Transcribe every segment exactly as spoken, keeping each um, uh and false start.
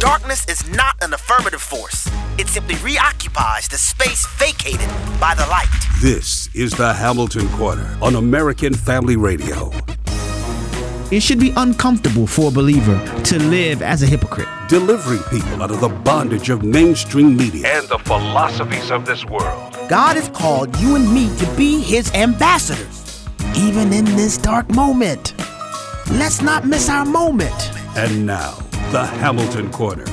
Darkness is not an affirmative force. It simply reoccupies the space vacated by the light. This is the Hamilton Corner on American Family Radio. It should be uncomfortable for a believer to live as a hypocrite. Delivering people out of the bondage of mainstream media and the philosophies of this world. God has called you and me to be his ambassadors, even in this dark moment. Let's not miss our moment. And now, the Hamilton Corner.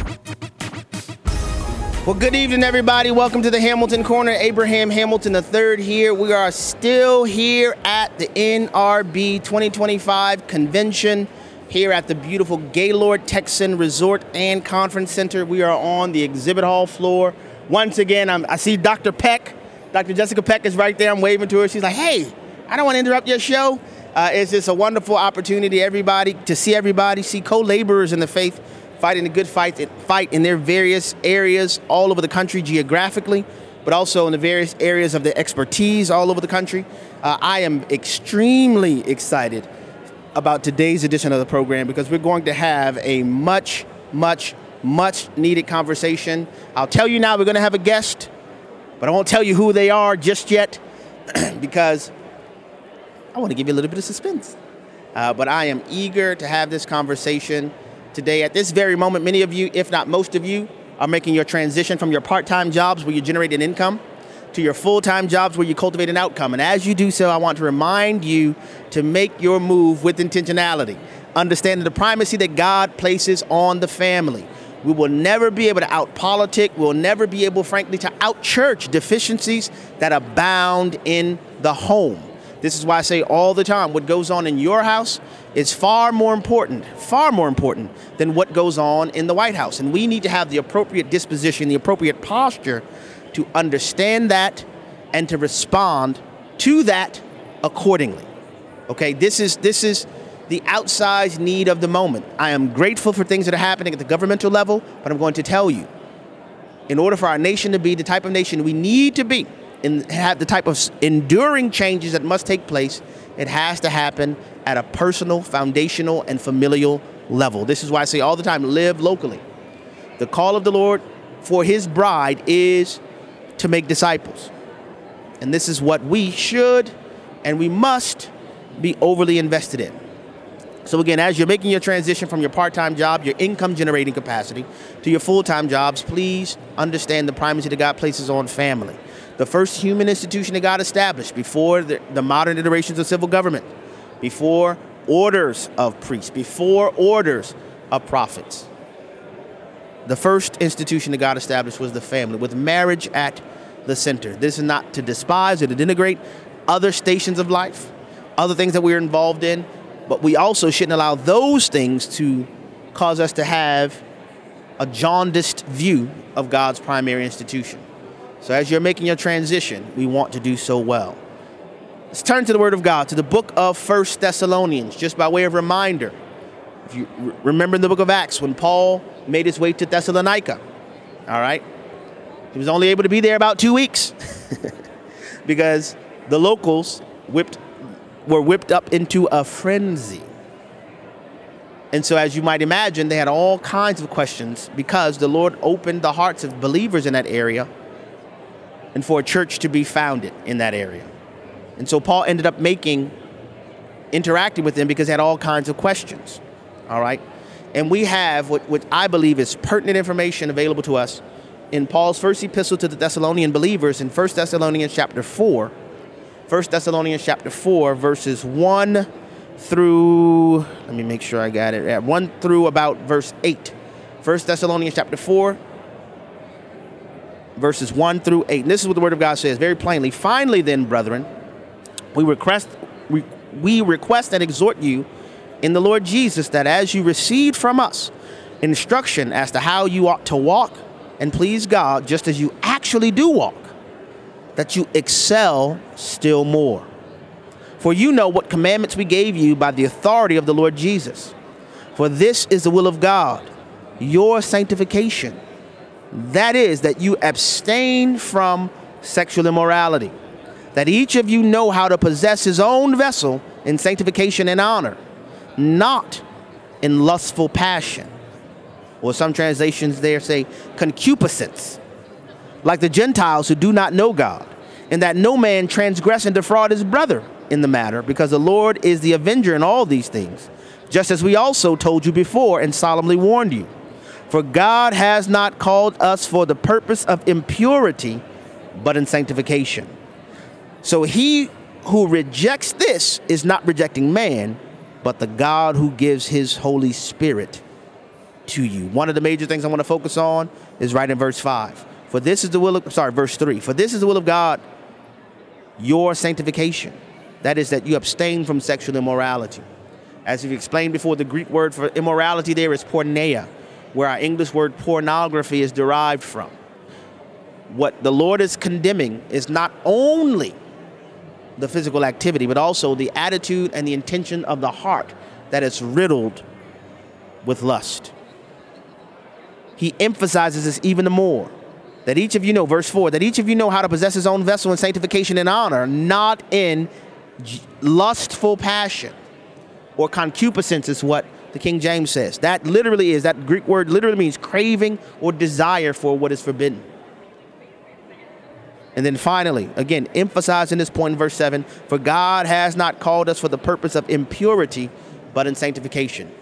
Well, good evening, everybody. Welcome to the Hamilton Corner. Abraham Hamilton the third here. We are still here at the N R B twenty twenty-five convention here at the beautiful Gaylord Texan Resort and Conference Center. We are on the exhibit hall floor. Once again, I'm, I see Doctor Peck. Doctor Jessica Peck is right there. I'm waving to her. She's like, hey, I don't want to interrupt your show. Uh, it's just a wonderful opportunity, everybody, to see everybody, see co-laborers in the faith fighting the good fight, fight in their various areas all over the country geographically, but also in the various areas of their expertise all over the country. Uh, I am extremely excited about today's edition of the program because we're going to have a much, much, much needed conversation. I'll tell you now, we're going to have a guest, but I won't tell you who they are just yet because I want to give you a little bit of suspense. Uh, but I am eager to have this conversation today. At this very moment, many of you, if not most of you, are making your transition from your part-time jobs where you generate an income to your full-time jobs where you cultivate an outcome. And as you do so, I want to remind you to make your move with intentionality, understanding the primacy that God places on the family. We will never be able to out-politic. We'll never be able, frankly, to out-church deficiencies that abound in the home. This is why I say all the time, what goes on in your house is far more important, far more important than what goes on in the White House. And we need to have the appropriate disposition, the appropriate posture to understand that and to respond to that accordingly. Okay, this is this is the outsized need of the moment. I am grateful for things that are happening at the governmental level, but I'm going to tell you, in order for our nation to be the type of nation we need to be, and have the type of enduring changes that must take place, it has to happen at a personal, foundational, and familial level. This is why I say all the time, live locally. The call of the Lord for his bride is to make disciples. And this is what we should and we must be overly invested in. So again, as you're making your transition from your part-time job, your income generating capacity, to your full-time jobs, please understand the primacy that God places on family. The first human institution that God established before the, the modern iterations of civil government, before orders of priests, before orders of prophets. The first institution that God established was the family, with marriage at the center. This is not to despise or to denigrate other stations of life, other things that we're involved in, but we also shouldn't allow those things to cause us to have a jaundiced view of God's primary institution. So as you're making your transition, we want to do so well. Let's turn to the Word of God, to the book of First Thessalonians, just by way of reminder. If you remember in the book of Acts, when Paul made his way to Thessalonica, all right, he was only able to be there about two weeks because the locals whipped, were whipped up into a frenzy. And so as you might imagine, they had all kinds of questions because the Lord opened the hearts of believers in that area and for a church to be founded in that area. And so Paul ended up making, interacting with them because they had all kinds of questions, all right? And we have what, what I believe is pertinent information available to us in Paul's first epistle to the Thessalonian believers in First Thessalonians chapter four. First Thessalonians chapter four, verses one through, let me make sure I got it, yeah, one through about verse eight. First Thessalonians chapter four, verses one through eight. And this is what the Word of God says very plainly. Finally then, brethren, we request, we, we request and exhort you in the Lord Jesus that as you received from us instruction as to how you ought to walk and please God, just as you actually do walk, that you excel still more. For you know what commandments we gave you by the authority of the Lord Jesus. For this is the will of God, your sanctification. That is, that you abstain from sexual immorality, that each of you know how to possess his own vessel in sanctification and honor, not in lustful passion, or some translations there say concupiscence, like the Gentiles who do not know God, and that no man transgress and defraud his brother in the matter, because the Lord is the avenger in all these things, just as we also told you before and solemnly warned you. For God has not called us for the purpose of impurity, but in sanctification. So he who rejects this is not rejecting man, but the God who gives his Holy Spirit to you. One of the major things I want to focus on is right in verse five. For this is the will of, sorry, verse three. For this is the will of God, your sanctification. That is, that you abstain from sexual immorality. As we've explained before, the Greek word for immorality there is porneia, where our English word pornography is derived from. What the Lord is condemning is not only the physical activity, but also the attitude and the intention of the heart that is riddled with lust. He emphasizes this even more, that each of you know, verse four, that each of you know how to possess his own vessel in sanctification and honor, not in lustful passion or concupiscence, is what the King James says. That literally is, that Greek word literally means craving or desire for what is forbidden. And then finally, again, emphasizing this point in verse seven, for God has not called us for the purpose of impurity, but in sanctification.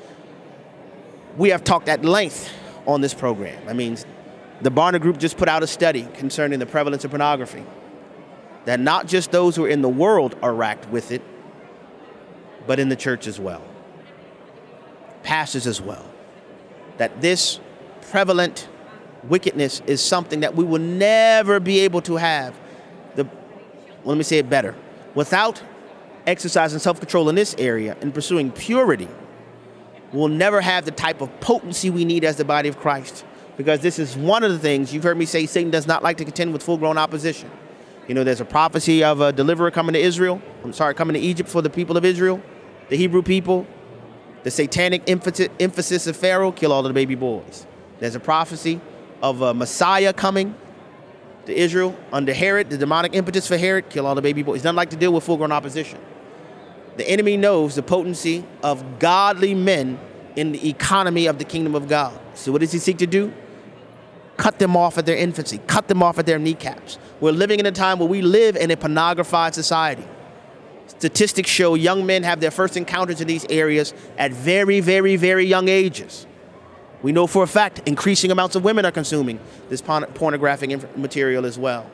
We have talked at length on this program. I mean, the Barna Group just put out a study concerning the prevalence of pornography, that not just those who are in the world are racked with it, but in the church as well. Pastors as well. That this prevalent wickedness is something that we will never be able to have. The, well, let me say it better. Without exercising self-control in this area and pursuing purity, we'll never have the type of potency we need as the body of Christ. Because this is one of the things you've heard me say, Satan does not like to contend with full-grown opposition. You know, there's a prophecy of a deliverer coming to Israel. I'm sorry, coming to Egypt for the people of Israel, the Hebrew people. The satanic emphasis of Pharaoh, kill all of the baby boys. There's a prophecy of a Messiah coming to Israel under Herod, the demonic impetus for Herod, kill all the baby boys. He doesn't like to deal with full-grown opposition. The enemy knows the potency of godly men in the economy of the kingdom of God. So what does he seek to do? Cut them off at their infancy, cut them off at their kneecaps. We're living in a time where we live in a pornographied society. Statistics show young men have their first encounters in these areas at very, very, very young ages. We know for a fact increasing amounts of women are consuming this porn- pornographic material as well.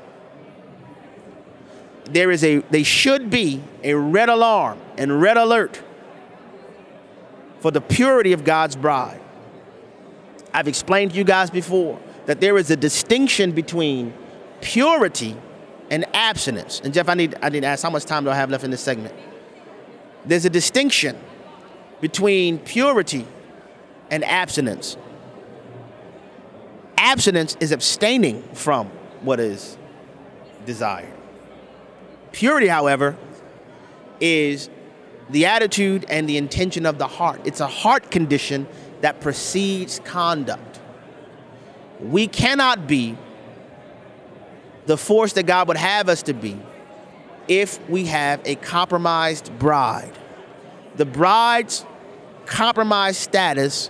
There is a, they should be a red alarm and red alert for the purity of God's bride. I've explained to you guys before that there is a distinction between purity and abstinence. And Jeff, I need, I need to ask, how much time do I have left in this segment? There's a distinction between purity and abstinence. Abstinence is abstaining from what is desired. Purity, however, is the attitude and the intention of the heart. It's a heart condition that precedes conduct. We cannot be the force that God would have us to be if we have a compromised bride. The bride's compromised status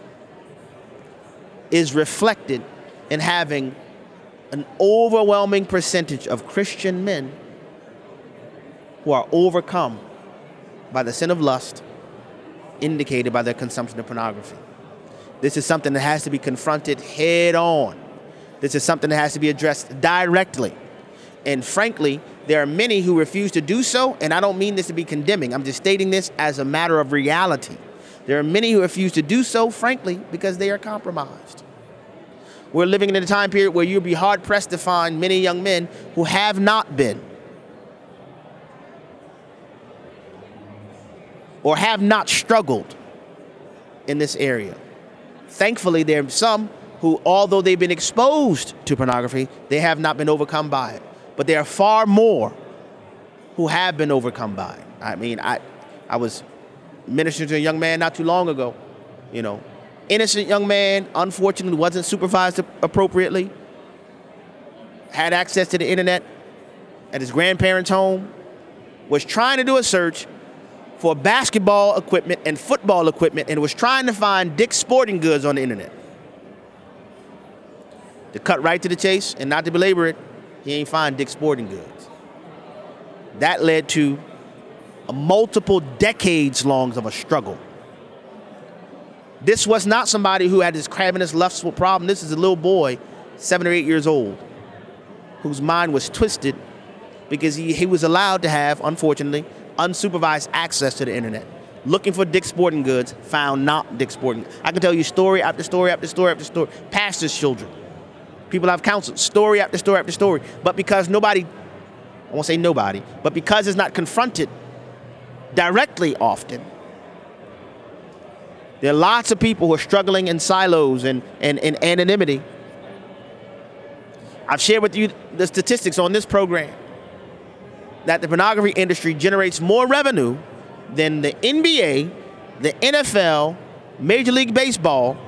is reflected in having an overwhelming percentage of Christian men who are overcome by the sin of lust indicated by their consumption of pornography. This is something that has to be confronted head on. This is something that has to be addressed directly. And frankly, there are many who refuse to do so, and I don't mean this to be condemning. I'm just stating this as a matter of reality. There are many who refuse to do so, frankly, because they are compromised. We're living in a time period where you'll be hard-pressed to find many young men who have not been or have not struggled in this area. Thankfully, there are some who, although they've been exposed to pornography, they have not been overcome by it. But there are far more who have been overcome by it. I mean, I, I was ministering to a young man not too long ago, you know, innocent young man, unfortunately wasn't supervised appropriately, had access to the internet at his grandparents' home, was trying to do a search, for basketball equipment and football equipment and was trying to find Dick's Sporting Goods on the internet. To cut right to the chase and not to belabor it, he ain't find Dick's Sporting Goods. That led to a multiple decades long of a struggle. This was not somebody who had this cravenous, lustful problem. This is a little boy, seven or eight years old, whose mind was twisted because he, he was allowed to have, unfortunately, unsupervised access to the internet. Looking for Dick's Sporting Goods, found not Dick's Sporting Goods. I can tell you story after story after story after story. Pastors' children, people I've counseled, story after story after story. But because nobody, I won't say nobody, but because it's not confronted directly often, there are lots of people who are struggling in silos and, and, and anonymity. I've shared with you the statistics on this program that the pornography industry generates more revenue than the N B A, the N F L, Major League Baseball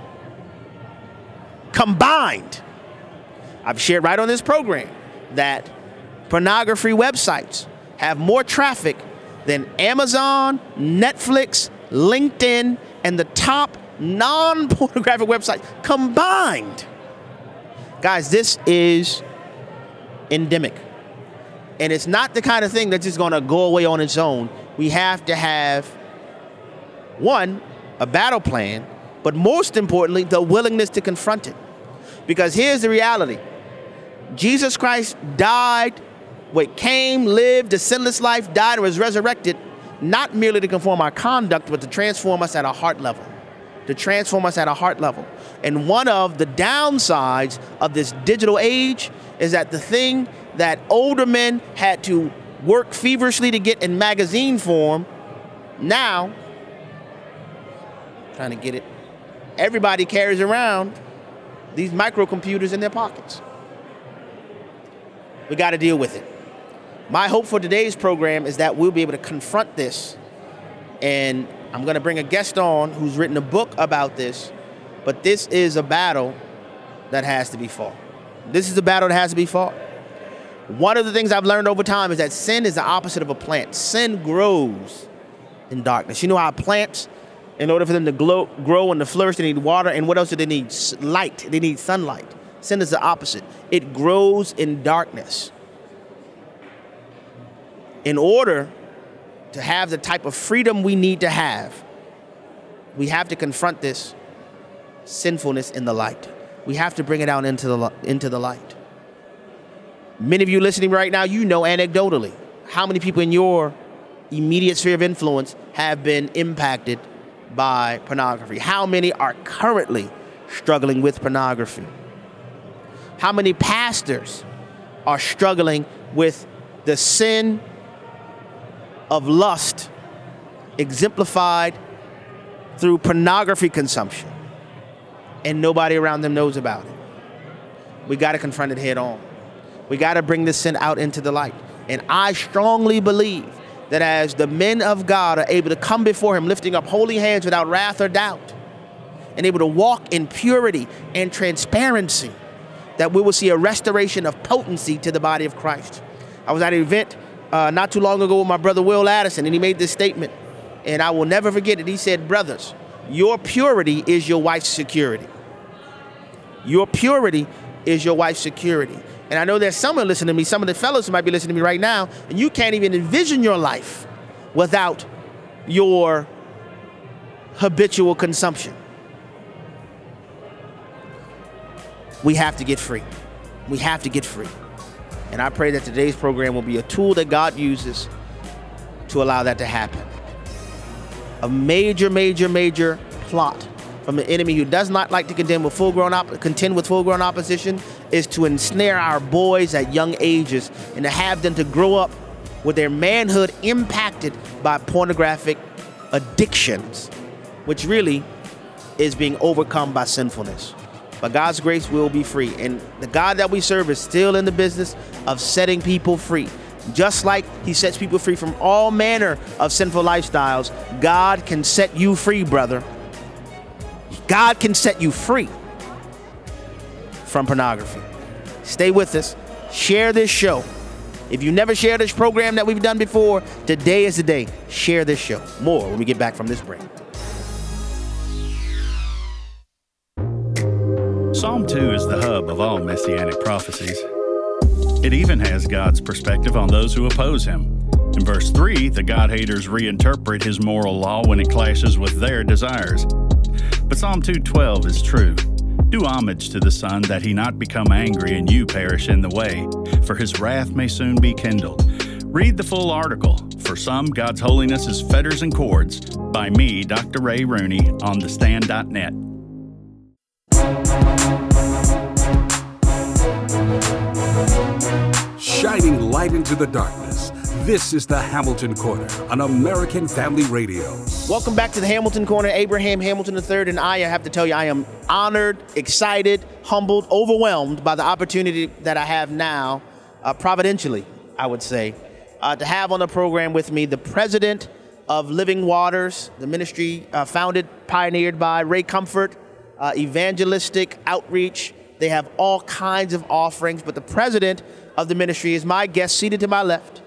combined. I've shared right on this program that pornography websites have more traffic than Amazon, Netflix, LinkedIn, and the top non-pornographic websites combined. Guys, this is endemic. And it's not the kind of thing that's just going to go away on its own. We have to have, one, a battle plan, but most importantly, the willingness to confront it. Because here's the reality. Jesus Christ died, what came, lived a sinless life, died, and was resurrected, not merely to conform our conduct, but to transform us at a heart level. To transform us at a heart level. And one of the downsides of this digital age is that the thing that older men had to work feverishly to get in magazine form, now, trying to get it, everybody carries around these microcomputers in their pockets. We got to deal with it. My hope for today's program is that we'll be able to confront this, and I'm going to bring a guest on who's written a book about this, but this is a battle that has to be fought. This is a battle that has to be fought. One of the things I've learned over time is that sin is the opposite of a plant. Sin grows in darkness. You know how plants, in order for them to glow, grow and to flourish, they need water, and what else do they need? Light. They need sunlight. Sin is the opposite. It grows in darkness. In order to have the type of freedom we need to have, we have to confront this sinfulness in the light. We have to bring it out into the, into the light. Many of you listening right now, you know anecdotally how many people in your immediate sphere of influence have been impacted by pornography. How many are currently struggling with pornography? How many pastors are struggling with the sin of lust exemplified through pornography consumption, and nobody around them knows about it? We got to confront it head on. We got to bring this sin out into the light. And I strongly believe that as the men of God are able to come before him lifting up holy hands without wrath or doubt, and able to walk in purity and transparency, that we will see a restoration of potency to the body of Christ. I was at an event uh, not too long ago with my brother Will Addison, and he made this statement, and I will never forget it. He said, brothers, your purity is your wife's security. Your purity is your wife's security. And I know there's someone listening to me, some of the fellows who might be listening to me right now, and you can't even envision your life without your habitual consumption. We have to get free. We have to get free. And I pray that today's program will be a tool that God uses to allow that to happen. A major, major, major plot from an enemy who does not like to contend with full-grown op- contend with full-grown opposition is to ensnare our boys at young ages and to have them to grow up with their manhood impacted by pornographic addictions, which really is being overcome by sinfulness. By God's grace, we'll be free. And the God that we serve is still in the business of setting people free. Just like he sets people free from all manner of sinful lifestyles, God can set you free, brother. God can set you free from pornography. Stay with us. Share this show. If you never shared this program that we've done before, today is the day. Share this show. More when we get back from this break. Psalm two is the hub of all messianic prophecies. It even has God's perspective on those who oppose him. In verse three, the God-haters reinterpret his moral law when it clashes with their desires. But Psalm two twelve is true. Do homage to the Son, that he not become angry and you perish in the way, for his wrath may soon be kindled. Read the full article, For Some, God's Holiness is Fetters and Cords, by me, Doctor Ray Rooney, on the stand dot net. Shining light into the darkness. This is the Hamilton Corner on American Family Radio. Welcome back to the Hamilton Corner. Abraham Hamilton the third, and I, I have to tell you, I am honored, excited, humbled, overwhelmed by the opportunity that I have now, uh, providentially, I would say, uh, to have on the program with me the president of Living Waters, the ministry uh, founded, pioneered by Ray Comfort, uh, evangelistic outreach. They have all kinds of offerings, but the president of the ministry is my guest seated to my left,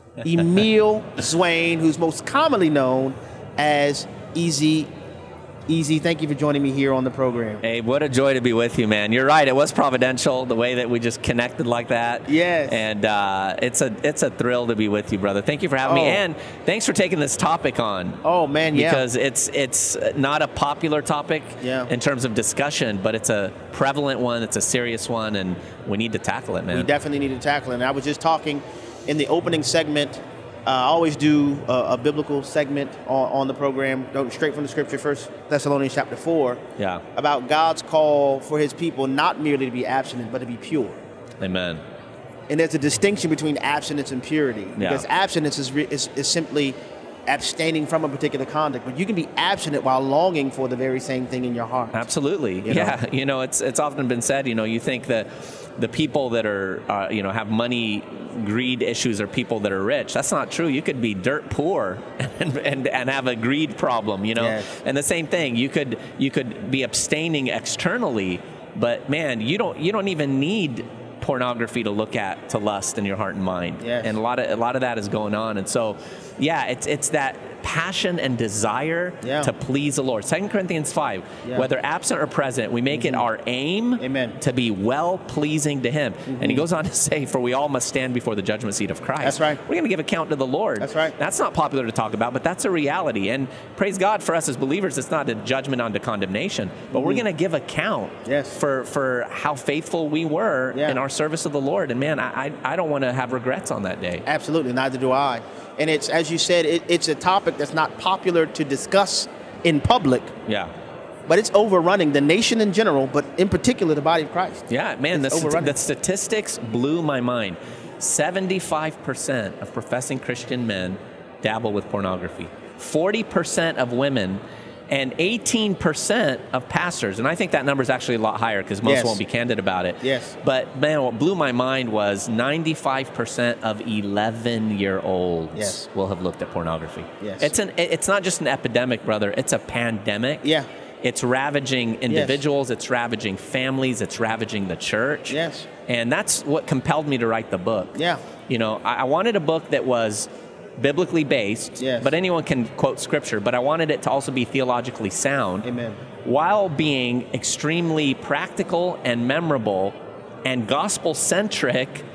Emil Zwane, who's most commonly known as Easy. Easy, thank you for joining me here on the program. Hey, what a joy to be with you, man. You're right. It was providential, the way that we just connected like that. Yes. And uh, it's a it's a thrill to be with you, brother. Thank you for having oh. me, and thanks for taking this topic on. Oh man, yeah. Because it's it's not a popular topic yeah. in terms of discussion, but it's a prevalent one. It's a serious one, and we need to tackle it, man. We definitely need to tackle it. And I was just talking in the opening segment. Uh, I always do a, a biblical segment on, on the program, going straight from the scripture, First Thessalonians chapter four, yeah. about God's call for his people not merely to be abstinent, but to be pure. Amen. And there's a distinction between abstinence and purity. Yeah. Because abstinence is, re- is, is simply abstaining from a particular conduct, but you can be abstinent while longing for the very same thing in your heart. Absolutely. You know? Yeah. You know, it's it's often been said, you know, you think that the people that are, uh, you know, have money greed issues are people that are rich. That's not true. You could be dirt poor and and, and have a greed problem, you know. Yes. And the same thing, you could you could be abstaining externally, but man, you don't you don't even need pornography to look at to lust in your heart and mind. Yes. And a lot of a lot of that is going on. And so, yeah, it's it's that passion and desire yeah. to please the Lord. Second Corinthians five, yeah. whether absent or present, we make mm-hmm. it our aim Amen. to be well-pleasing to him. Mm-hmm. And he goes on to say, for we all must stand before the judgment seat of Christ. That's right. We're going to give account to the Lord. That's right. That's not popular to talk about, but that's a reality. And praise God for us as believers, it's not a judgment unto condemnation, but mm-hmm. we're going to give account yes. for, for how faithful we were yeah. in our service of the Lord. And man, I, I, I don't want to have regrets on that day. Absolutely, neither do I. And it's, as you said, it, it's a topic that's not popular to discuss in public. Yeah. But it's overrunning the nation in general, but in particular the body of Christ. Yeah, man, the, st- the statistics blew my mind. seventy-five percent of professing Christian men dabble with pornography. forty percent of women and eighteen percent of pastors. And I think that number is actually a lot higher because most yes. won't be candid about it. Yes. But man, what blew my mind was ninety-five percent of eleven-year-olds yes. will have looked at pornography. Yes. It's an it's not just an epidemic, brother. It's a pandemic. Yeah. It's ravaging individuals. Yes. It's ravaging families. It's ravaging the church. Yes. And that's what compelled me to write the book. Yeah. You know, I, I wanted a book that was biblically based, yes. but anyone can quote scripture, but I wanted it to also be theologically sound. Amen. While being extremely practical and memorable and gospel-centric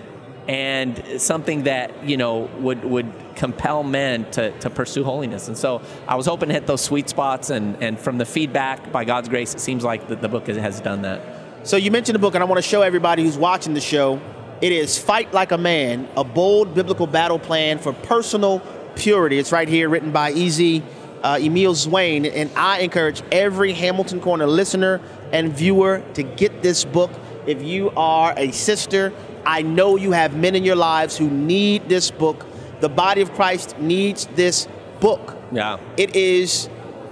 and something that, you know, would, would compel men to, to pursue holiness. And so I was hoping to hit those sweet spots, and, and from the feedback, by God's grace, it seems like the, the book has done that. So you mentioned the book, and I want to show everybody who's watching the show. It is Fight Like a Man, a bold biblical battle plan for personal purity. It's right here, written by Easy, uh, Emil Zwane, and I encourage every Hamilton Corner listener and viewer to get this book. If you are a sister, I know you have men in your lives who need this book. The body of Christ needs this book. Yeah. It is...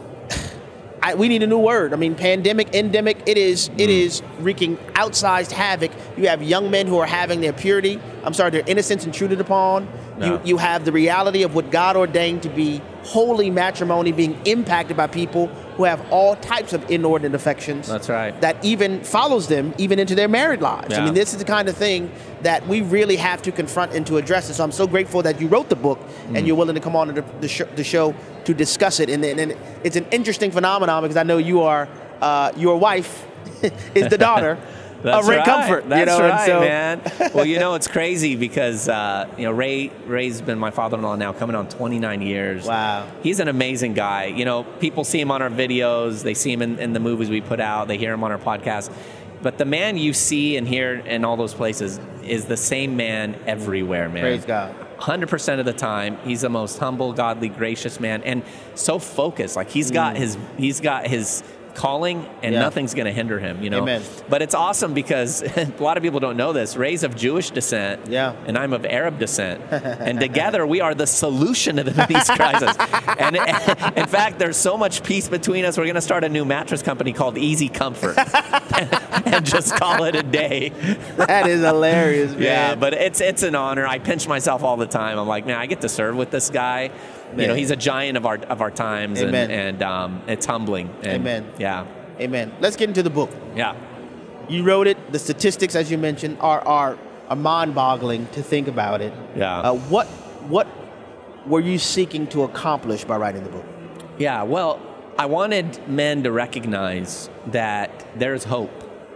I, we need a new word. I mean, pandemic, endemic, it is mm. it is wreaking outsized havoc. You have young men who are having their purity, I'm sorry, their innocence intruded upon. No. You you have the reality of what God ordained to be holy matrimony being impacted by people who have all types of inordinate affections. That's right. That even follows them even into their married lives. Yeah. I mean, this is the kind of thing that we really have to confront and to address it. So I'm so grateful that you wrote the book mm. and you're willing to come on to the, the, sh- the show to discuss it. And, and it's an interesting phenomenon because I know you are, uh, your wife is the daughter That's of Ray right. Comfort. That's you know? right, so, man. Well, you know, it's crazy because, uh, you know, Ray, Ray's been my father-in-law now coming on twenty-nine years. Wow. He's an amazing guy. You know, people see him on our videos. They see him in, in the movies we put out. They hear him on our podcast. But the man you see and hear in all those places is the same man everywhere, man. Praise God. one hundred percent of the time, he's the most humble, godly, gracious man, and so focused. Like he's got Mm. his, he's got his calling, and Yeah. nothing's going to hinder him. You know. Amen. But it's awesome because a lot of people don't know this. Ray's of Jewish descent, Yeah. and I'm of Arab descent, and together we are the solution to the, these crises. And, and in fact, there's so much peace between us. We're going to start a new mattress company called Easy Comfort, and just call it a day. That is hilarious, man. Yeah, but it's it's an honor. I pinch myself all the time. I'm like, man, I get to serve with this guy. Man. You know, he's a giant of our of our times, Amen. and, and um, it's humbling. And, Amen. Yeah. Amen. Let's get into the book. Yeah. You wrote it. The statistics, as you mentioned, are are, are mind-boggling to think about it. Yeah. Uh, what what were you seeking to accomplish by writing the book? Yeah. Well, I wanted men to recognize that there's hope,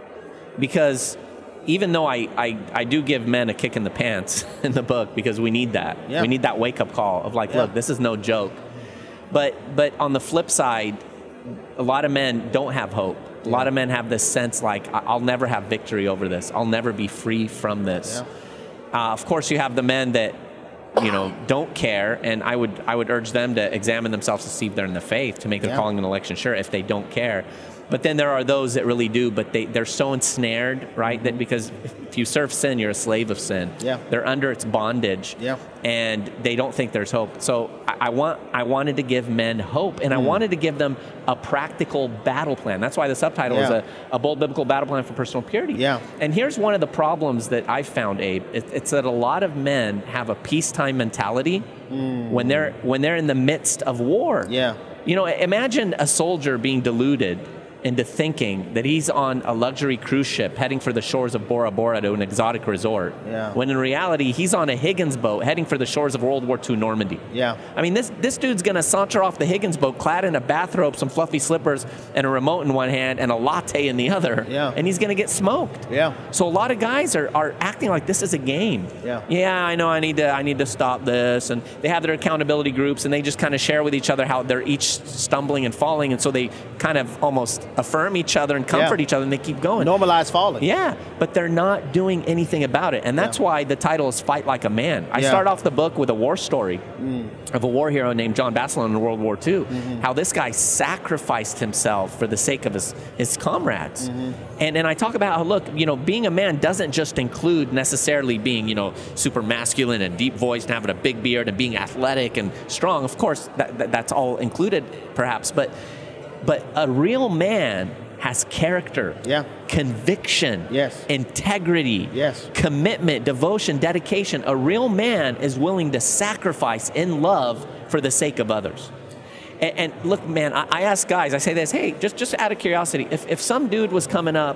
because even though I, I, I do give men a kick in the pants in the book, because we need that. Yeah. We need that wake-up call of like, Yeah. look, this is no joke. But but on the flip side, a lot of men don't have hope. A lot of men have this sense like, I- I'll never have victory over this. I'll never be free from this. Yeah. Uh, of course, you have the men that, you know, don't care, and I would I would urge them to examine themselves to see if they're in the faith, to make their Yeah. calling and election sure if they don't care. But then there are those that really do, but they, they're so ensnared, right, that because if you serve sin, you're a slave of sin. Yeah. They're under its bondage, Yeah. and they don't think there's hope. So I, I want I wanted to give men hope, and I Mm. wanted to give them a practical battle plan. That's why the subtitle is Yeah. a, a bold biblical battle plan for personal purity. Yeah. And here's one of the problems that I found, Abe. It, it's that a lot of men have a peacetime mentality when they're when they're in the midst of war. Yeah. You know, imagine a soldier being deluded into thinking that he's on a luxury cruise ship heading for the shores of Bora Bora to an exotic resort. Yeah. When in reality, he's on a Higgins boat heading for the shores of World War Two Normandy. Yeah. I mean, this this dude's gonna saunter off the Higgins boat clad in a bathrobe, some fluffy slippers, and a remote in one hand and a latte in the other. Yeah. And he's gonna get smoked. Yeah. So a lot of guys are, are acting like this is a game. Yeah. Yeah, I know I need to I need to stop this. And they have their accountability groups, and they just kind of share with each other how they're each stumbling and falling, and so they kind of almost affirm each other and comfort Yeah. each other, and they keep going. Normalize falling. Yeah, but they're not doing anything about it. And that's Yeah. why the title is Fight Like a Man. I Yeah. start off the book with a war story of a war hero named John Bassilon in World War Two, how this guy sacrificed himself for the sake of his, his comrades. And and I talk about how, look, you know, being a man doesn't just include necessarily being, you know, super masculine and deep voiced and having a big beard and being athletic and strong. Of course, that, that that's all included, perhaps. But but a real man has character, Yeah. conviction, Yes. integrity, Yes. commitment, devotion, dedication. A real man is willing to sacrifice in love for the sake of others. And, and look, man, I, I ask guys, I say this, hey, just, just out of curiosity, if, if some dude was coming up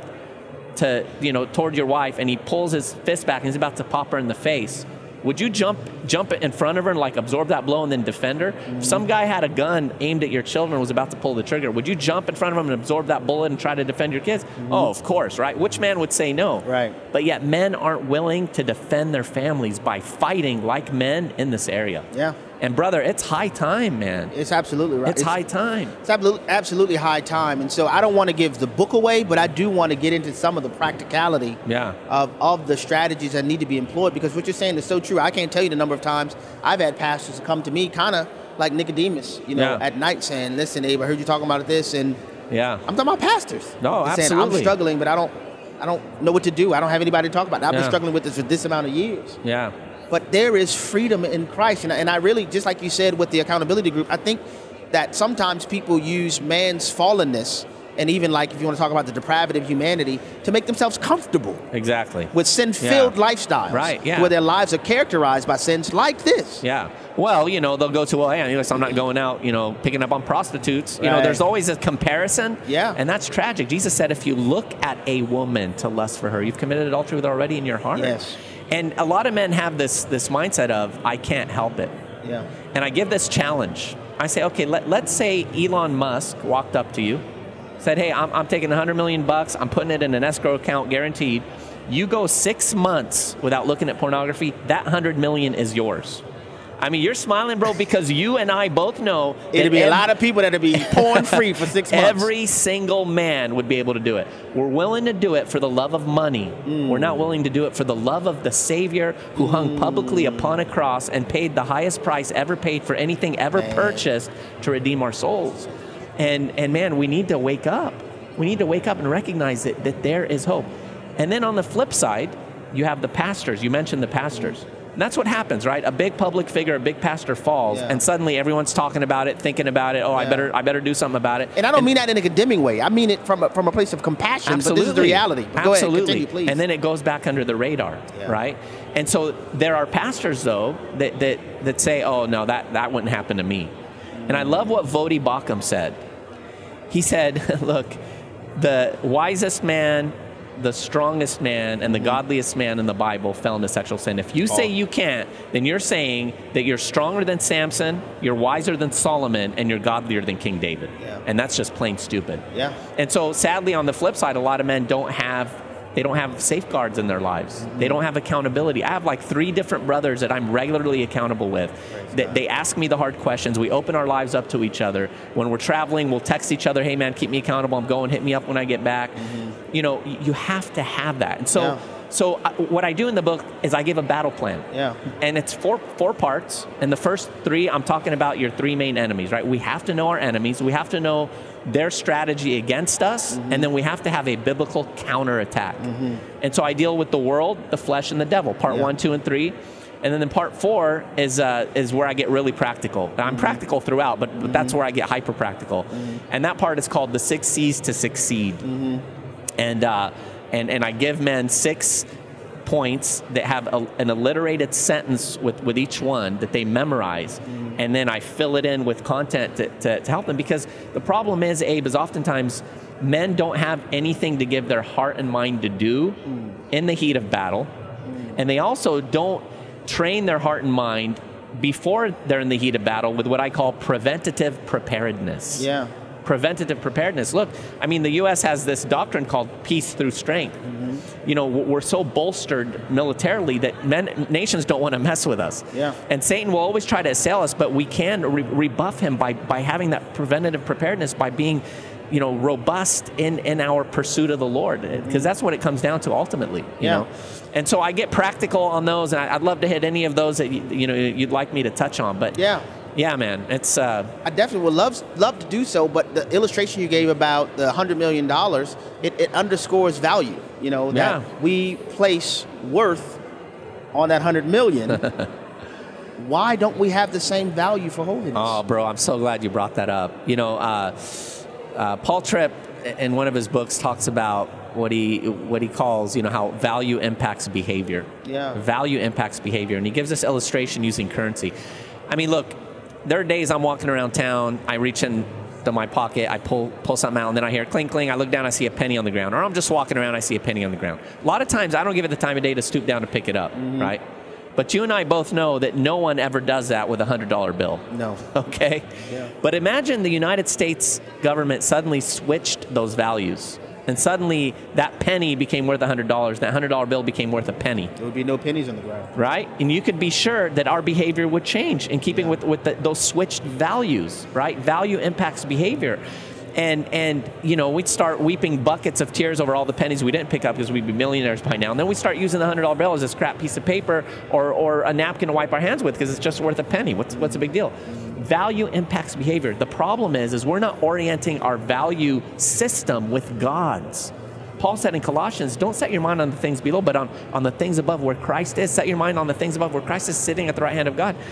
to, you know, toward your wife and he pulls his fist back and he's about to pop her in the face, would you jump jump in front of her and like absorb that blow and then defend her? If some guy had a gun aimed at your children and was about to pull the trigger, would you jump in front of him and absorb that bullet and try to defend your kids? Oh, of course, right? Which man would say no? Right. But yet men aren't willing to defend their families by fighting like men in this area. Yeah. And brother, it's high time, man. It's absolutely right. It's high time. It's absolutely, absolutely high time. And so I don't want to give the book away, but I do want to get into some of the practicality Yeah. of, of the strategies that need to be employed, because what you're saying is so true. I can't tell you the number of times I've had pastors come to me kind of like Nicodemus, you know, Yeah. at night saying, listen, Abe, I heard you talking about this. And Yeah. I'm talking about pastors. No, They're saying, I'm absolutely. struggling, but I don't, I don't know what to do. I don't have anybody to talk about it. I've been Yeah. struggling with this for this amount of years. Yeah. But there is freedom in Christ. And, and I really, just like you said with the accountability group, I think that sometimes people use man's fallenness and even like if you want to talk about the depravity of humanity, to make themselves comfortable Exactly. with sin-filled Yeah. lifestyles. Right, yeah. Where their lives are characterized by sins like this. Yeah. Well, you know, they'll go to, well, hey, I guess I'm not going out, you know, picking up on prostitutes. You know, Right. there's always a comparison. Yeah. And that's tragic. Jesus said, if you look at a woman to lust for her, you've committed adultery with her already in your heart. Yes. And a lot of men have this this mindset of, I can't help it. Yeah. And I give this challenge. I say, okay, let, let's say Elon Musk walked up to you, said, hey, I'm, I'm taking one hundred million bucks, I'm putting it in an escrow account, guaranteed. You go six months without looking at pornography, that one hundred million is yours. I mean, you're smiling, bro, because you and I both know It'd that be a ev- lot of people that'd be porn free for six months. Every single man would be able to do it. We're willing to do it for the love of money. Mm. We're not willing to do it for the love of the Savior who hung publicly upon a cross and paid the highest price ever paid for anything ever Man. purchased to redeem our souls. And and man, we need to wake up. We need to wake up and recognize that, that there is hope. And then on the flip side, you have the pastors. You mentioned the pastors. And that's what happens, right? A big public figure, a big pastor falls, Yeah. and suddenly everyone's talking about it, thinking about it. Oh, I Yeah. better, I better do something about it. And I don't mean that in a condemning way. I mean it from a, from a place of compassion, Absolutely. but this is the reality. But go Absolutely. ahead, continue, please. And then it goes back under the radar, Yeah. right? And so there are pastors, though, that, that, that say, oh, no, that, that wouldn't happen to me. And I love what Vodi Bakum said. He said, look, the wisest man, the strongest man, and the Mm-hmm. godliest man in the Bible fell into sexual sin. If you say Oh. you can't, then you're saying that you're stronger than Samson, you're wiser than Solomon, and you're godlier than King David. Yeah. And that's just plain stupid. Yeah. And so sadly, on the flip side, a lot of men don't have they don't have safeguards in their lives. They don't have accountability. I have like three different brothers that I'm regularly accountable with. That they ask me the hard questions. We open our lives up to each other. When we're traveling, we'll text each other, hey man, keep me accountable. I'm going, hit me up when I get back. You know, y- you have to have that. And so Yeah. so uh, what I do in the book is I give a battle plan. Yeah. And it's four four parts. And the first three, I'm talking about your three main enemies, right? We have to know our enemies. We have to know their strategy against us. And then we have to have a biblical counterattack. And so I deal with the world, the flesh, and the devil, part Yeah. one, two, and three. And then in part four is uh, is where I get really practical. Now, I'm practical throughout, but, but that's where I get hyper practical. And that part is called the six C's to succeed. And uh, and and I give men six points that have a, an alliterated sentence with, with each one that they memorize, and then I fill it in with content to, to, to help them. Because the problem is, Abe, is oftentimes men don't have anything to give their heart and mind to do in the heat of battle, and they also don't train their heart and mind before they're in the heat of battle with what I call preventative preparedness. Yeah. Preventative preparedness. Look, I mean, the U S has this doctrine called peace through strength. You know, we're so bolstered militarily that men, nations don't want to mess with us. Yeah. And Satan will always try to assail us, but we can re- rebuff him by, by having that preventative preparedness, by being, you know, robust in, in our pursuit of the Lord, because that's what it comes down to ultimately. You Yeah. know? And so I get practical on those, and I, I'd love to hit any of those that you, you know you'd like me to touch on. But Yeah. yeah, man, it's. Uh, I definitely would love love to do so, but the illustration you gave about the hundred million dollars, it, it underscores value. You know that Yeah. we place worth on that hundred million. Why don't we have the same value for holiness? Oh, bro, I'm so glad you brought that up. You know, uh, uh, Paul Tripp, in one of his books, talks about what he what he calls, you know, how value impacts behavior. Yeah. Value impacts behavior, and he gives this illustration using currency. I mean, look, there are days I'm walking around town, I reach into my pocket, I pull pull something out, and then I hear clink, clink, I look down, I see a penny on the ground. Or I'm just walking around, I see a penny on the ground. A lot of times, I don't give it the time of day to stoop down to pick it up, right? But you and I both know that no one ever does that with a one hundred dollar bill. No. Okay? Yeah. But imagine the United States government suddenly switched those values. And suddenly that penny became worth one hundred dollars. That one hundred dollar bill became worth a penny. There would be no pennies on the ground. Right? And you could be sure that our behavior would change in keeping with, with the, those switched values, right? Value impacts behavior. And, and you know, we'd start weeping buckets of tears over all the pennies we didn't pick up because we'd be millionaires by now. And then we start using the one hundred dollar bill as a scrap piece of paper or, or a napkin to wipe our hands with because it's just worth a penny. What's, what's the big deal? Value impacts behavior. The problem is, is we're not orienting our value system with God's. Paul said in Colossians, don't set your mind on the things below, but on, on the things above where Christ is. Set your mind on the things above where Christ is sitting at the right hand of God.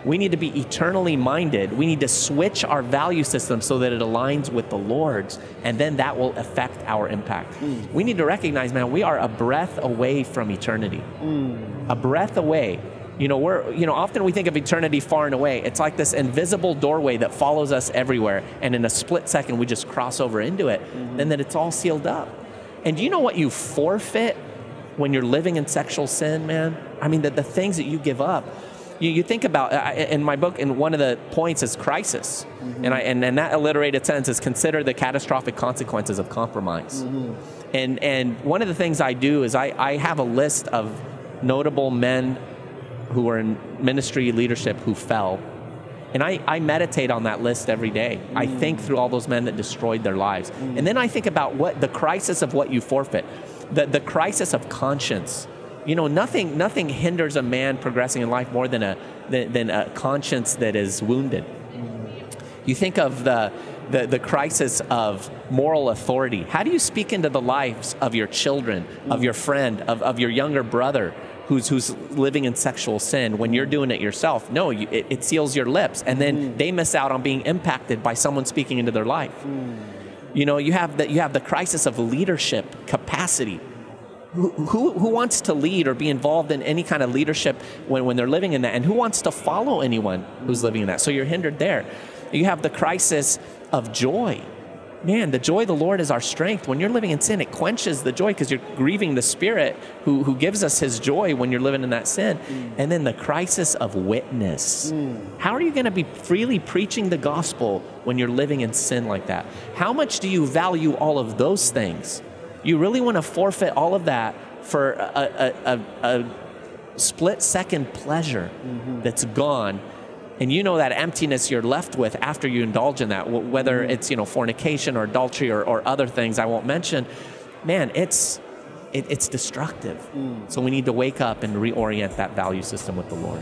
We need to be eternally minded. We need to switch our value system so that it aligns with the Lord's, and then that will affect our impact. Mm. We need to recognize, man, we are a breath away from eternity. Mm. A breath away. You know, we're, you know, often we think of eternity far and away. It's like this invisible doorway that follows us everywhere, and in a split second, we just cross over into it, mm-hmm. and then it's all sealed up. And do you know what you forfeit when you're living in sexual sin, man? I mean, the, the things that you give up. You, you think about, uh, in my book, and one of the points is crisis. Mm-hmm. And, I, and, and that alliterated sentence is consider the catastrophic consequences of compromise. Mm-hmm. And, and one of the things I do is I, I have a list of notable men who are in ministry leadership who fell. And I, I meditate on that list every day. Mm. I think through all those men that destroyed their lives. Mm. And then I think about what the crisis of what you forfeit, the, the crisis of conscience. You know, nothing nothing hinders a man progressing in life more than a than, than a conscience that is wounded. Mm. You think of the, the the crisis of moral authority. How do you speak into the lives of your children, mm. of your friend, of, of your younger brother, who's who's living in sexual sin when you're doing it yourself? No, you, it, it seals your lips, and then mm. they miss out on being impacted by someone speaking into their life. Mm. You know, you have the, you have the crisis of leadership capacity. Who, who who wants to lead or be involved in any kind of leadership when, when they're living in that? And who wants to follow anyone who's living in that? So you're hindered there. You have the crisis of joy. Man, the joy of the Lord is our strength. When you're living in sin, it quenches the joy because you're grieving the Spirit who, who gives us his joy when you're living in that sin. Mm. And then the crisis of witness. Mm. How are you going to be freely preaching the gospel when you're living in sin like that? How much do you value all of those things? You really want to forfeit all of that for a, a, a, a split-second pleasure mm-hmm. that's gone. And you know that emptiness you're left with after you indulge in that, whether it's, you know, fornication or adultery or, or other things I won't mention, man, it's it, it's destructive. Mm. So we need to wake up and reorient that value system with the Lord.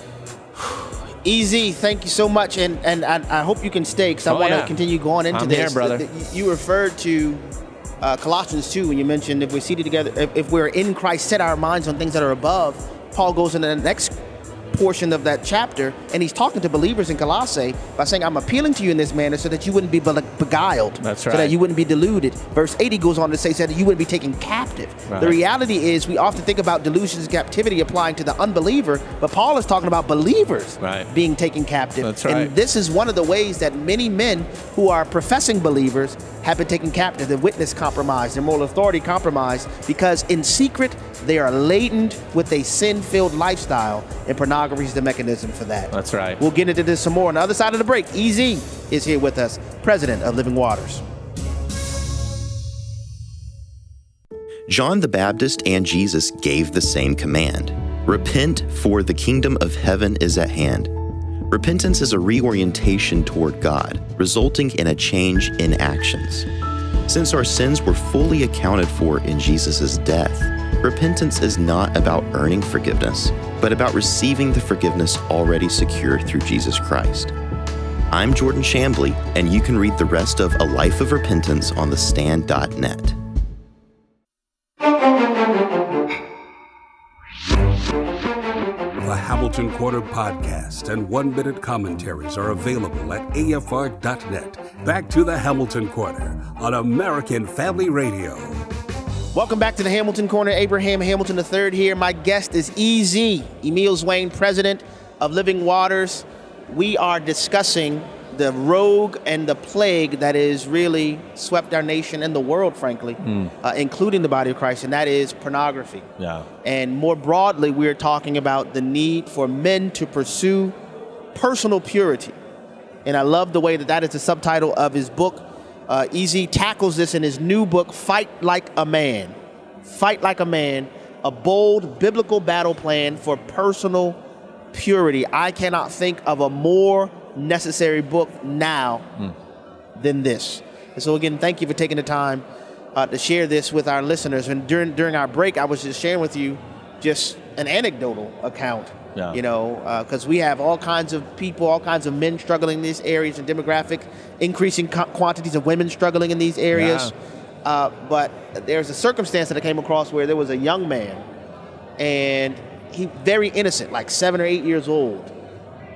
Easy, thank you so much, and and I, I hope you can stay because I oh, want to yeah. continue going into I'm this. Here, brother. The, the, you referred to uh, Colossians two when you mentioned if we're seated together, if, if we're in Christ, set our minds on things that are above. Paul goes into the next portion of that chapter, and he's talking to believers in Colossae by saying, I'm appealing to you in this manner so that you wouldn't be beguiled. That's right. So that you wouldn't be deluded. Verse eighty goes on to say so that you wouldn't be taken captive. Right. The reality is we often think about delusions and captivity applying to the unbeliever, but Paul is talking about believers right. being taken captive. That's right. And this is one of the ways that many men who are professing believers have been taken captive. Their witness compromised, their moral authority compromised, because in secret they are laden with a sin-filled lifestyle, and pornography is the mechanism for that. That's right. We'll get into this some more on the other side of the break. E Z is here with us, president of Living Waters. John the Baptist and Jesus gave the same command. Repent, for the kingdom of heaven is at hand. Repentance is a reorientation toward God, resulting in a change in actions. Since our sins were fully accounted for in Jesus' death, repentance is not about earning forgiveness, but about receiving the forgiveness already secured through Jesus Christ. I'm Jordan Chambly, and you can read the rest of A Life of Repentance on the stand dot net. The Hamilton Corner podcast and one-minute commentaries are available at A F R dot net. Back to the Hamilton Corner on American Family Radio. Welcome back to the Hamilton Corner. Abraham Hamilton the third here. My guest is E Z, Emil Zwayne, president of Living Waters. We are discussing the rogue and the plague that is really swept our nation and the world, frankly, mm. uh, including the body of Christ, and that is pornography. Yeah. And more broadly, we're talking about the need for men to pursue personal purity. And I love the way that that is the subtitle of his book. Uh, E Z tackles this in his new book, Fight Like a Man. Fight Like a Man, a bold biblical battle plan for personal purity. I cannot think of a more necessary book now mm. than this. And so again, thank you for taking the time uh, to share this with our listeners. And during during our break, I was just sharing with you just an anecdotal account. Yeah. You know, because uh, we have all kinds of people, all kinds of men struggling in these areas and demographic, increasing co- quantities of women struggling in these areas. Yeah. Uh, but there's a circumstance that I came across where there was a young man, and he very innocent, like seven or eight years old,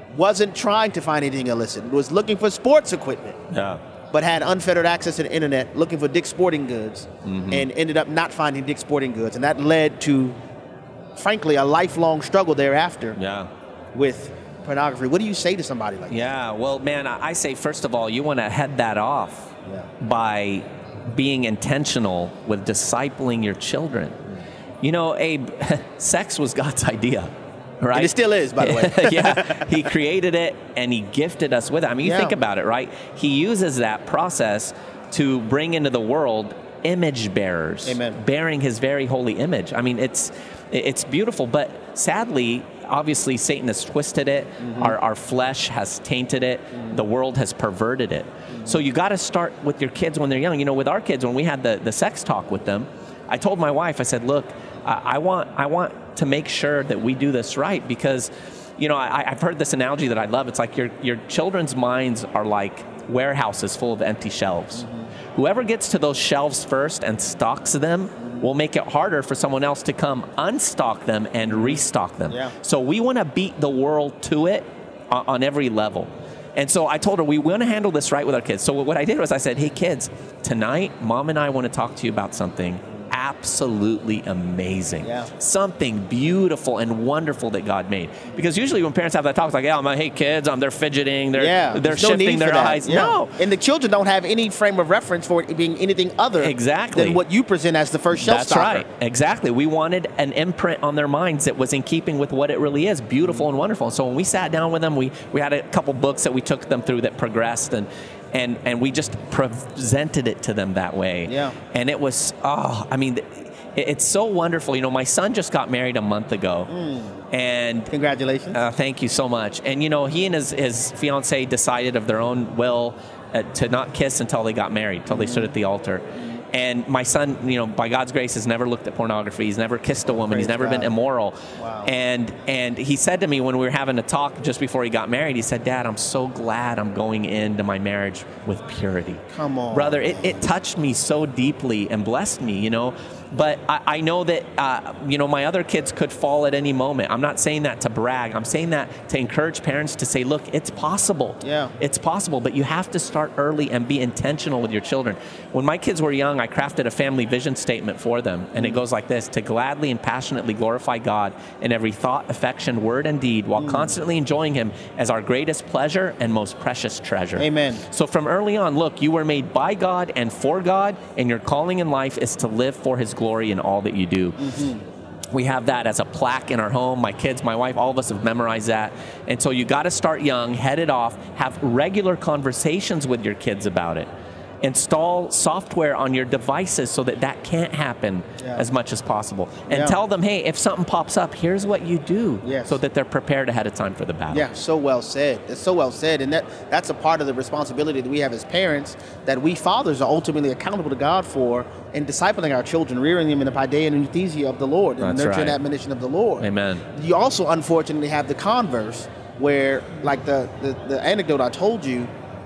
wasn't trying to find anything illicit, was looking for sports equipment, Yeah. but had unfettered access to the internet, looking for Dick's Sporting Goods, Mm-hmm. and ended up not finding Dick's Sporting Goods. And that led to, frankly, a lifelong struggle thereafter Yeah. with pornography. What do you say to somebody like that? Yeah, well, man, I I say, first of all, you want to head that off Yeah. by being intentional with discipling your children. You know, Abe, sex was God's idea, right? And it still is, by the way. Yeah, he created it and he gifted us with it. I mean, you Yeah. think about it, right? He uses that process to bring into the world image bearers, Amen. bearing his very holy image. I mean, it's it's beautiful, but sadly, obviously, Satan has twisted it. Mm-hmm. Our, our flesh has tainted it. Mm-hmm. The world has perverted it. Mm-hmm. So you got to start with your kids when they're young. You know, with our kids, when we had the, the sex talk with them, I told my wife, I said, look, uh, I want I want to make sure that we do this right because, you know, I, I've heard this analogy that I love. It's like your, your children's minds are like warehouses full of empty shelves. Mm-hmm. Whoever gets to those shelves first and stocks them will make it harder for someone else to come unstock them and restock them. Yeah. So we want to beat the world to it on, on every level. And so I told her, we want to handle this right with our kids. So what I did was I said, hey kids, tonight, mom and I want to talk to you about something absolutely amazing. Yeah. Something beautiful and wonderful that God made. Because usually when parents have that talk, it's like, yeah, I'm like, hey kids, um, they're fidgeting, they're, Yeah, they're there's no shifting need their for that. eyes. Yeah. No. And the children don't have any frame of reference for it being anything other Exactly. than what you present as the first shelf That's stopper. right. Exactly. We wanted an imprint on their minds that was in keeping with what it really is, beautiful and wonderful. And so when we sat down with them, we, we had a couple books that we took them through that progressed, and and and we just presented it to them that way. Yeah. And it was, oh, I mean, it, it's so wonderful. You know, my son just got married a month ago. Mm. And Congratulations. Uh, thank you so much. And, you know, he and his, his fiancée decided of their own will uh, to not kiss until they got married, until mm-hmm. they stood at the altar. And my son, you know, by God's grace, has never looked at pornography. He's never kissed a woman. Praise He's never God. been immoral. Wow. And and he said to me when we were having a talk just before he got married, he said, Dad, I'm so glad I'm going into my marriage with purity. Come on. Brother, it, it touched me so deeply and blessed me, you know. But I, I know that, uh, you know, my other kids could fall at any moment. I'm not saying that to brag. I'm saying that to encourage parents to say, look, it's possible. Yeah. It's possible, but you have to start early and be intentional with your children. When my kids were young, I crafted a family vision statement for them, and it goes like this: to gladly and passionately glorify God in every thought, affection, word, and deed, while mm. constantly enjoying Him as our greatest pleasure and most precious treasure. Amen. So from early on, look, you were made by God and for God, and your calling in life is to live for His glory in all that you do. Mm-hmm. We have that as a plaque in our home. My kids, my wife, all of us have memorized that. And so you got to start young, head it off, have regular conversations with your kids about it. Install software on your devices so that that can't happen yeah. as much as possible. And yeah. tell them, hey, if something pops up, here's what you do, yes. so that they're prepared ahead of time for the battle. Yeah, so well said. It's so well said. And that that's a part of the responsibility that we have as parents, that we fathers are ultimately accountable to God for in discipling our children, rearing them in the paideia and enthesia of the Lord, and That's nurture right. and admonition of the Lord. Amen. You also, unfortunately, have the converse where, like the, the, the anecdote I told you,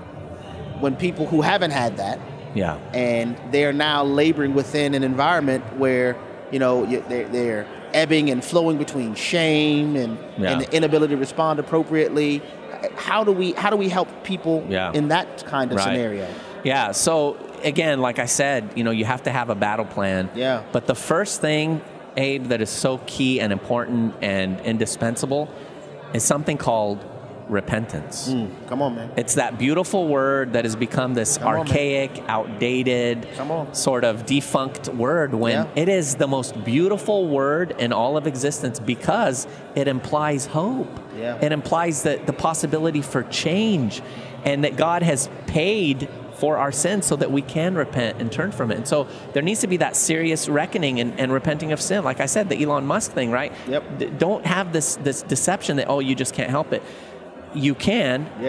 when people who haven't had that, yeah, and they are now laboring within an environment where, you know, they're, they're ebbing and flowing between shame and, yeah. and the inability to respond appropriately. How do we how do we help people yeah. in that kind of right. scenario? Yeah. So again, like I said, you know, you have to have a battle plan. Yeah. But the first thing, Abe, that is so key and important and indispensable is something called repentance. Mm, come on, man. It's that beautiful word that has become this Come archaic, on, outdated, Come on. sort of defunct word, when Yeah. it is the most beautiful word in all of existence, because it implies hope. Yeah. It implies that the possibility for change, and that God has paid for our sins so that we can repent and turn from it. And so there needs to be that serious reckoning and, and repenting of sin. Like I said, the Elon Musk thing, right? Yep. D- don't have this this deception that, oh, you just can't help it. You can. Yes.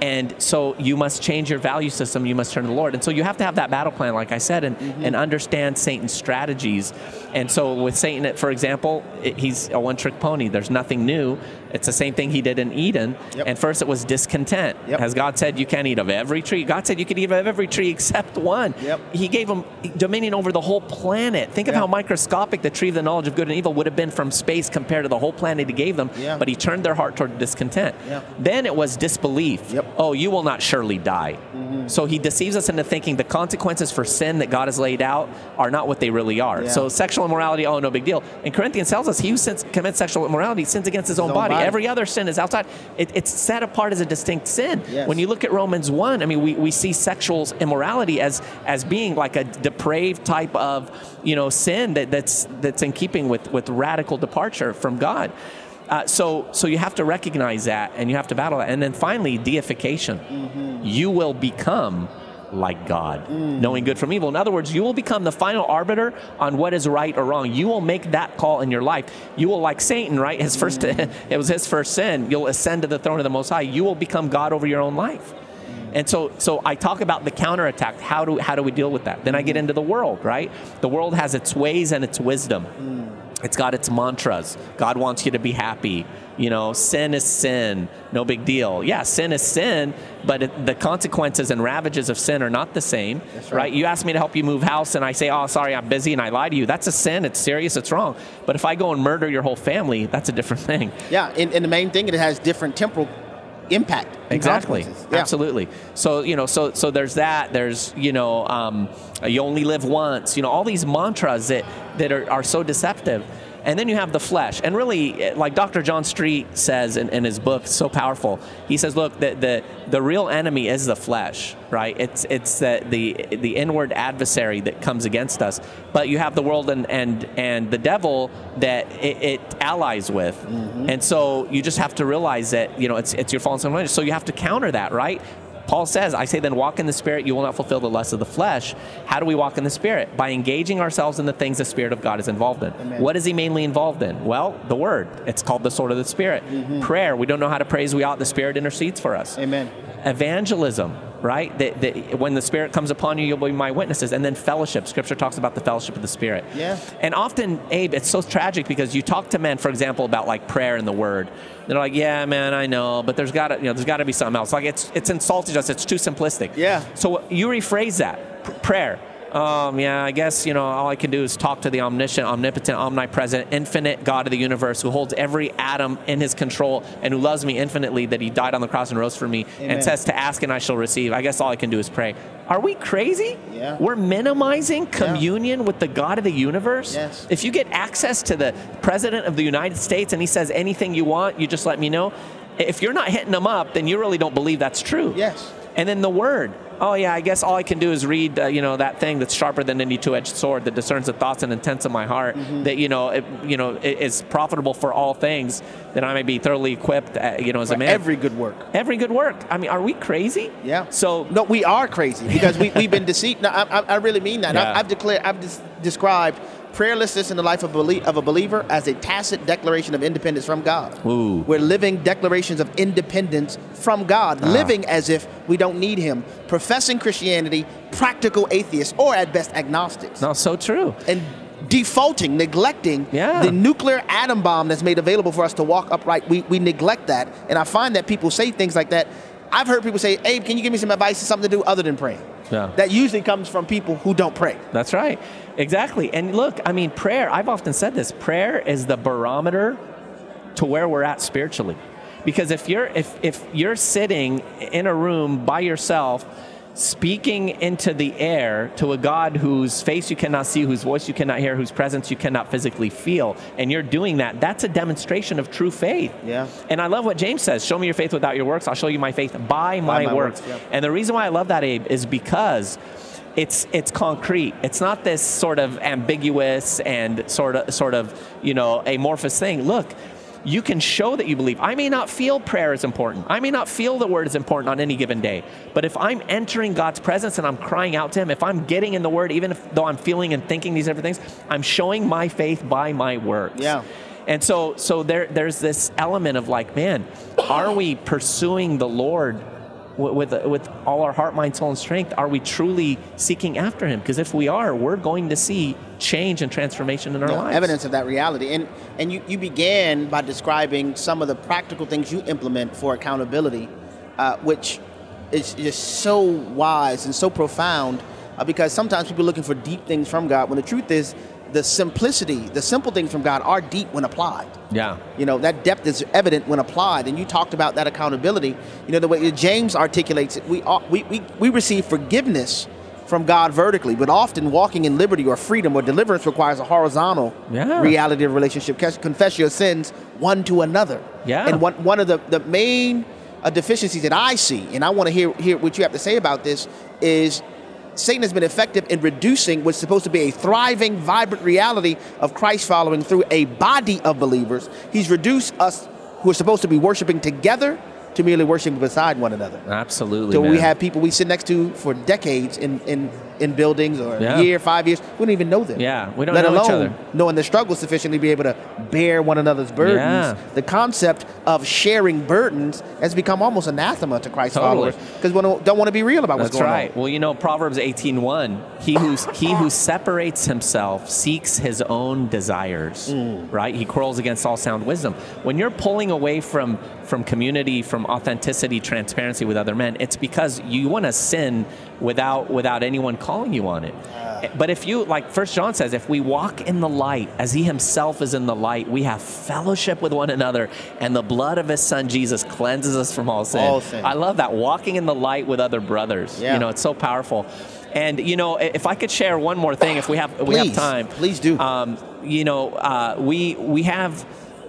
And so you must change your value system. You must turn to the Lord. And so you have to have that battle plan, like I said, and, mm-hmm. and understand Satan's strategies. And so with Satan, for example, it, he's a one-trick pony. There's nothing new. It's the same thing he did in Eden. Yep. And first it was discontent. Yep. As God said, you can't eat of every tree. God said you could eat of every tree except one. Yep. He gave him dominion over the whole planet. Think of yep. how microscopic the tree of the knowledge of good and evil would have been from space compared to the whole planet he gave them. Yep. But he turned their heart toward discontent. Yep. Then it was disbelief. Yep. Oh, you will not surely die. Mm-hmm. So he deceives us into thinking the consequences for sin that God has laid out are not what they really are. Yeah. So sexual immorality, oh, no big deal. And Corinthians tells us he who sins, commits sexual immorality sins against his, his own, own body. body. Every other sin is outside. It, it's set apart as a distinct sin. Yes. When you look at Romans one, I mean, we, we see sexual immorality as as being like a depraved type of, you know, sin that, that's that's in keeping with, with radical departure from God. Uh, so so you have to recognize that, and you have to battle that. And then finally, deification. Mm-hmm. You will become like God, mm. knowing good from evil. In other words, you will become the final arbiter on what is right or wrong. You will make that call in your life. You will, like Satan, right? His first, mm. it was his first sin. You'll ascend to the throne of the Most High. You will become God over your own life. And so, so I talk about the counterattack. How do how do we deal with that? Then I get into the world, right? The world has its ways and its wisdom. Mm. It's got its mantras. God wants you to be happy. You know, sin is sin. No big deal. Yeah, sin is sin, but it, the consequences and ravages of sin are not the same. That's right. right? You ask me to help you move house, and I say, oh, sorry, I'm busy, and I lie to you. That's a sin. It's serious. It's wrong. But if I go and murder your whole family, that's a different thing. Yeah, and, and the main thing, it has different temporal impact. Exactly. Yeah. Absolutely. So, you know, so so there's that. There's, you know, um, you only live once. You know, all these mantras that, that are, are so deceptive. And then you have the flesh. And really, like Doctor John Street says in, in his book, so powerful, he says, look, the, the the real enemy is the flesh, right? It's it's the, the the inward adversary that comes against us. But you have the world and and, and the devil that it, it allies with. Mm-hmm. And so you just have to realize that, you know, it's it's your fallen son. So you have to counter that, right? Paul says, I say then walk in the Spirit, you will not fulfill the lust of the flesh. How do we walk in the Spirit? By engaging ourselves in the things the Spirit of God is involved in. Amen. What is he mainly involved in? Well, the Word. It's called the sword of the Spirit. Mm-hmm. Prayer. We don't know how to pray as we ought. The Spirit intercedes for us. Amen. Evangelism, right? That, that when the Spirit comes upon you, you'll be my witnesses. And then fellowship. Scripture talks about the fellowship of the Spirit. Yeah. And often, Abe, it's so tragic because you talk to men, for example, about like prayer and the Word. They're like, yeah, man, I know, but there's got to, you know, there's got to be something else. Like it's it's insulting us. It's too simplistic. Yeah. So you rephrase that. P- prayer. Um, yeah, I guess, you know, all I can do is talk to the omniscient, omnipotent, omnipresent, infinite God of the universe who holds every atom in his control and who loves me infinitely, that he died on the cross and rose for me. Amen. And says to ask and I shall receive. I guess all I can do is pray. Are we crazy? Yeah. We're minimizing communion yeah. with the God of the universe? Yes. If you get access to the President of the United States and he says anything you want, you just let me know. If you're not hitting him up, then you really don't believe that's true. Yes. And then the Word. Oh, yeah, I guess all I can do is read, uh, you know, that thing that's sharper than any two-edged sword that discerns the thoughts and intents of my heart, mm-hmm. that, you know, it, you know, it is profitable for all things, that I may be thoroughly equipped, uh, you know, as for a man. Every good work. Every good work. I mean, are we crazy? Yeah. So no, we are crazy because we, we've been deceived. No, I, I really mean that. Yeah. I've, I've declared, I've des- described prayerlessness in the life of, belie- of a believer as a tacit declaration of independence from God. Ooh. We're living declarations of independence from God, ah. living as if we don't need him, professing Christianity, practical atheists, or at best agnostics. No, so true. And defaulting, neglecting yeah. the nuclear atom bomb that's made available for us to walk upright. We, we neglect that. And I find that people say things like that. I've heard people say, Abe, can you give me some advice or something to do other than pray? Yeah. That usually comes from people who don't pray. That's right. Exactly. And look, I mean, prayer, I've often said this, prayer is the barometer to where we're at spiritually. Because if you're if if you're sitting in a room by yourself, speaking into the air to a God whose face you cannot see, whose voice you cannot hear, whose presence you cannot physically feel, and you're doing that, that's a demonstration of true faith. Yeah. And I love what James says, show me your faith without your works, I'll show you my faith by my, by my works. works yeah. And the reason why I love that, Abe, is because it's it's concrete. It's not this sort of ambiguous and sort of sort of, you know, amorphous thing. Look, you can show that you believe. I may not feel prayer is important. I may not feel the Word is important on any given day. But if I'm entering God's presence and I'm crying out to him, if I'm getting in the Word, even if, though I'm feeling and thinking these different things, I'm showing my faith by my works. Yeah. And so so there there's this element of like, man, are we pursuing the Lord with with all our heart, mind, soul, and strength, are we truly seeking after him? Because if we are, we're going to see change and transformation in our yeah, lives. Evidence of that reality. And and you, you began by describing some of the practical things you implement for accountability, uh, which is just so wise and so profound, uh, because sometimes people are looking for deep things from God, when the truth is, the simplicity, the simple things from God are deep when applied. Yeah. You know, that depth is evident when applied. And you talked about that accountability. You know, the way James articulates it, we, we, we, we receive forgiveness from God vertically, but often walking in liberty or freedom or deliverance requires a horizontal yeah. reality of relationship. Confess your sins one to another. Yeah. And one, one of the, the main uh, deficiencies that I see, and I want to hear, hear what you have to say about this, is Satan has been effective in reducing what's supposed to be a thriving, vibrant reality of Christ following through a body of believers. He's reduced us who are supposed to be worshiping together to merely worshiping beside one another. Absolutely, So man. we have people we sit next to for decades in, in, in buildings or Yeah. a year, five years. We don't even know them. Yeah, we don't Let know alone each other. knowing the struggle sufficiently to be able to bear one another's burdens. Yeah. The concept of sharing burdens has become almost anathema to Christ Totally. followers because we don't, don't want to be real about what's That's going right. on. Well, you know, Proverbs eighteen one, he who he who separates himself seeks his own desires, Mm. right? He quarrels against all sound wisdom. When you're pulling away from from community, from authenticity, transparency with other men, it's because you want to sin without without anyone calling you on it. But if you, like First John says, if we walk in the light as he himself is in the light, we have fellowship with one another, and the blood of his son Jesus cleanses us from all sin. All sin. I love that, walking in the light with other brothers. Yeah. You know, it's so powerful. And you know, if I could share one more thing, if we have we Please. have time, Please do. Um, you know, uh, we we have.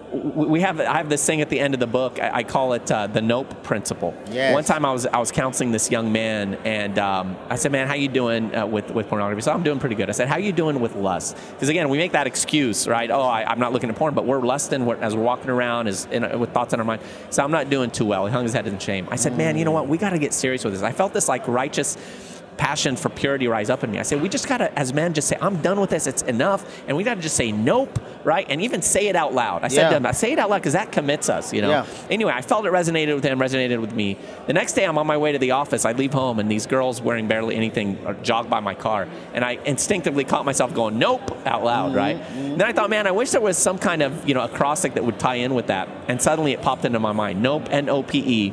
We have I have this thing at the end of the book. I, I call it uh, the Nope principle. Yes. One time I was I was counseling this young man, and um, I said, "Man, how you doing uh, with with pornography?" So I'm doing pretty good. I said, "How you doing with lust?" Because again, we make that excuse, right? Oh, I, I'm not looking at porn, but we're lusting we're, as we're walking around as in, with thoughts in our mind. So I'm not doing too well. He hung his head in shame. I said, "Man, you know what? We got to get serious with this." I felt this like righteous passion for purity rise up in me. I said, we just got to, as men, just say, I'm done with this. It's enough. And we got to just say nope, right? And even say it out loud. I said Yeah. to him, I say it out loud because that commits us, you know? Yeah. Anyway, I felt it resonated with him, resonated with me. The next day, I'm on my way to the office. I leave home, and these girls wearing barely anything jog by my car. And I instinctively caught myself going, nope, out loud, Mm-hmm. right? Then I thought, man, I wish there was some kind of, you know, acrostic that would tie in with that. And suddenly it popped into my mind. Nope, N O P E.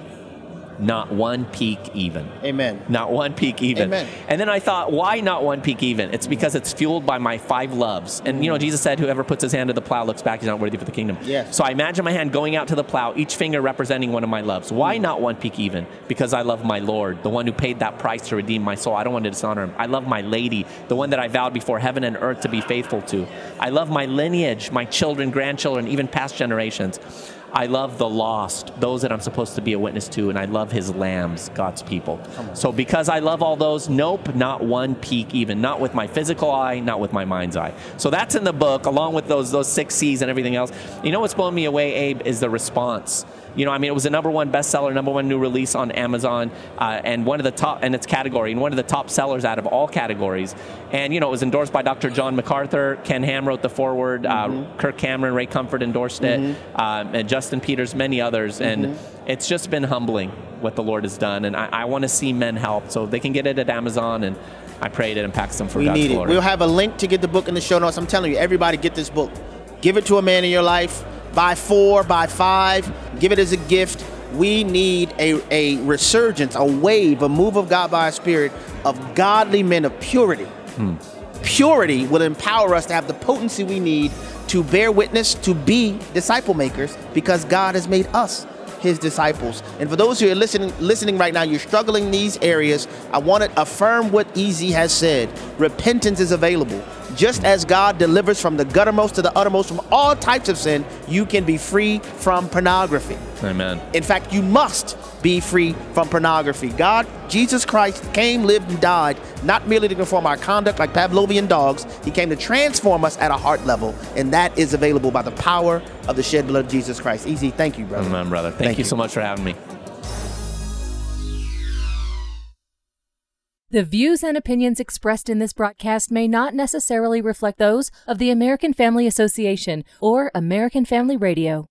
Not one peak even. Amen. Not one peak even. Amen. And then I thought, why not one peak even? It's because it's fueled by my five loves. And you know, Jesus said, whoever puts his hand to the plow looks back, he's not worthy for the kingdom. Yes. So I imagine my hand going out to the plow, each finger representing one of my loves. Why not one peak even? Because I love my Lord, the one who paid that price to redeem my soul. I don't want to dishonor him. I love my lady, the one that I vowed before heaven and earth to be faithful to. I love my lineage, my children, grandchildren, even past generations. I love the lost, those that I'm supposed to be a witness to, and I love his lambs, God's people. So because I love all those, nope, not one peak even, not with my physical eye, not with my mind's eye. So that's in the book, along with those those six C's and everything else. You know what's blowing me away, Abe, is the response. You know, I mean, it was a number one bestseller, number one new release on Amazon, uh, and one of the top, in its category, and one of the top sellers out of all categories. And, you know, it was endorsed by Doctor John MacArthur. Ken Ham wrote the foreword. Mm-hmm. uh, Kirk Cameron, Ray Comfort endorsed it, mm-hmm. um, and Justin Peters, many others. Mm-hmm. And it's just been humbling what the Lord has done. And I, I want to see men help. So they can get it at Amazon, and I pray it impacts them for we God's need glory. it. We'll have a link to get the book in the show notes. I'm telling you, everybody get this book. Give it to a man in your life. Buy four, buy five, give it as a gift. We need a, a resurgence, a wave, a move of God by our Spirit of godly men of purity. Hmm. Purity will empower us to have the potency we need to bear witness, to be disciple makers, because God has made us his disciples. And for those who are listening listening right now, you're struggling in these areas, I want to affirm what Easy has said. Repentance is available. Just as God delivers from the guttermost to the uttermost from all types of sin, you can be free from pornography. Amen. In fact, you must be free from pornography. God, Jesus Christ, came, lived, and died, not merely to conform our conduct like Pavlovian dogs. He came to transform us at a heart level, and that is available by the power of the shed blood of Jesus Christ. Easy, thank you, brother. Amen, brother. Thank, Thank you you so much for having me. The views and opinions expressed in this broadcast may not necessarily reflect those of the American Family Association or American Family Radio.